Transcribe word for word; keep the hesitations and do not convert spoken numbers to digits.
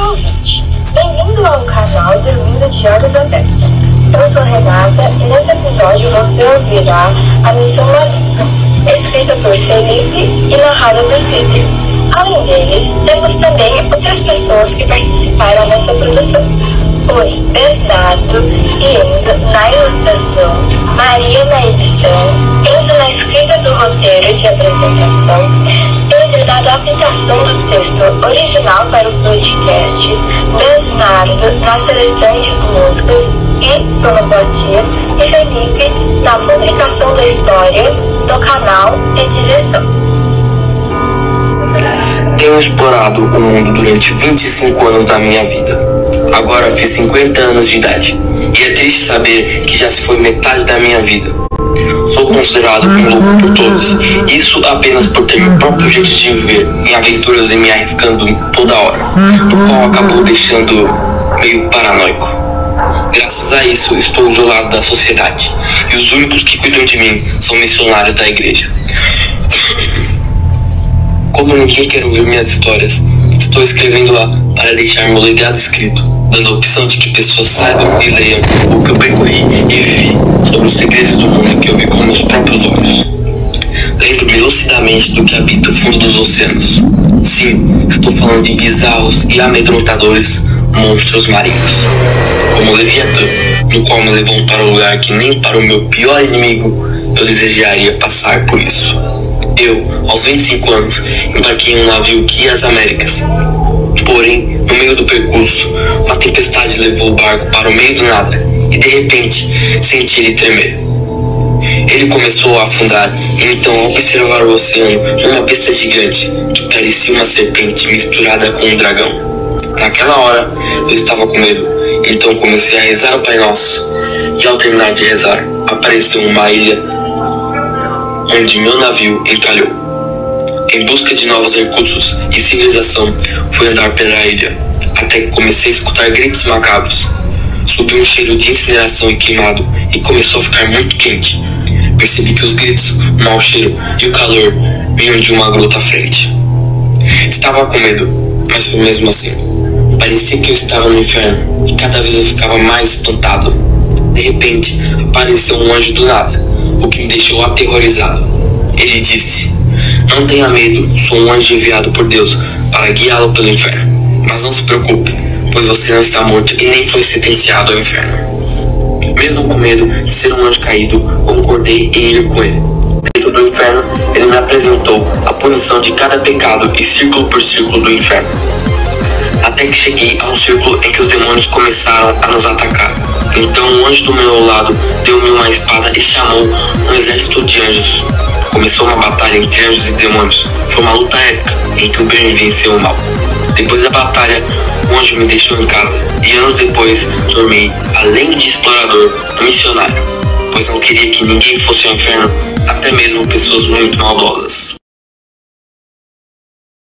caro ouvinte, bem-vindo ao canal Dormindo de Olhos Abertos. Eu sou Renata e nesse episódio você ouvirá A Missão Maligna, escrita por Felipe e narrada por Peter. Além deles, temos também outras pessoas que participaram nessa produção. Foi Bernardo e Enzo na ilustração, Maria na edição, Enzo na escrita do roteiro de apresentação, Pedro na adaptação do texto original para o podcast, Bernardo na seleção de músicas e sonoplastia e Felipe na publicação da história do canal e direção. Tenho explorado o mundo durante vinte e cinco anos da minha vida. Agora fiz cinquenta anos de idade, e é triste saber que já se foi metade da minha vida. Sou considerado um louco por todos, isso apenas por ter meu próprio jeito de viver em aventuras e me arriscando toda hora, o qual acabou deixando meio paranoico. Graças a isso, estou isolado da sociedade, e os únicos que cuidam de mim são missionários da igreja. Como ninguém quer ouvir minhas histórias, estou escrevendo-a para deixar meu legado escrito, dando a opção de que pessoas saibam e leiam o que eu percorri e vivi sobre os segredos do mundo que eu vi com meus próprios olhos. Lembro-me lucidamente do que habita o fundo dos oceanos. Sim, estou falando de bizarros e amedrontadores monstros marinhos, como o Leviatã, no qual me levou para um lugar que nem para o meu pior inimigo eu desejaria passar por isso. Eu, aos vinte e cinco anos, embarquei em um navio que ia às Américas. Porém, no meio do percurso, uma tempestade levou o barco para o meio do nada e, de repente, senti ele tremer. Ele começou a afundar e então, ao observar o oceano, uma besta gigante que parecia uma serpente misturada com um dragão. Naquela hora, eu estava com medo, então comecei a rezar o Pai Nosso. E ao terminar de rezar, apareceu uma ilha onde meu navio encalhou. Em busca de novos recursos e civilização, fui andar pela ilha, até que comecei a escutar gritos macabros. Subiu um cheiro de incineração e queimado e começou a ficar muito quente. Percebi que os gritos, o mau cheiro e o calor vinham de uma gruta à frente. Estava com medo, mas foi mesmo assim. Parecia que eu estava no inferno e cada vez eu ficava mais espantado. De repente, apareceu um anjo do nada, o que me deixou aterrorizado. Ele disse: "Não tenha medo, sou um anjo enviado por Deus para guiá-lo pelo inferno. Mas não se preocupe, pois você não está morto e nem foi sentenciado ao inferno." Mesmo com medo de ser um anjo caído, concordei em ir com ele. Dentro do inferno, ele me apresentou a punição de cada pecado e círculo por círculo do inferno. Até que cheguei a um círculo em que os demônios começaram a nos atacar. Então um anjo do meu lado deu-me uma espada e chamou um exército de anjos. Começou uma batalha entre anjos e demônios. Foi uma luta épica em que o bem venceu o mal. Depois da batalha, o anjo me deixou em casa e anos depois tornei, além de explorador, um missionário, pois não queria que ninguém fosse ao inferno, até mesmo pessoas muito maldosas.